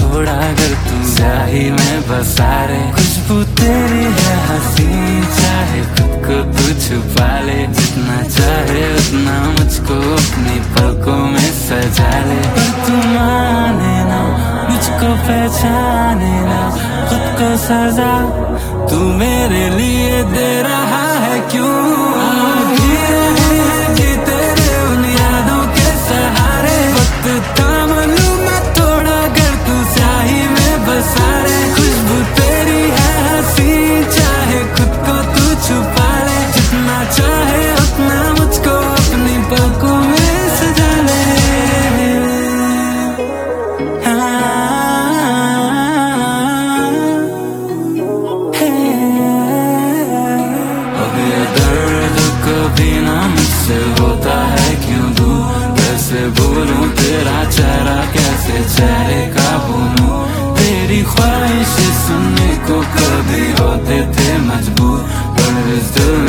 तोड़ा अगर तू स्याही में बसा रे। खुशबू तेरी है हंसी, चाहे खुद को तू छुपा ले, जितना चाहे उतना मुझको अपनी पलकों में सजा ले। पर तू माने ना, मुझको पहचाने ना, खुद को सजा तू मेरे लिए दे रहा है क्यों? तेरे उन यादों के सहारे वक्त थाम लूं मैं थोड़ा अगर तू स्याही में बसा रे। खुशबू तेरी है हंसी, चाहे खुद को तू छुपा ले, जितना चाहे उतना मुझको अपनी पलकों में सजा ले। अब ये दर्द कभी ना मुझसे होता है क्यों दूर, कैसे बोलूं तेरा चेहरा, कैसे चेहरे का भूलूं। तेरी ख्वाहिश सुनने को कभी होते थे मजबूर, पर इस दिल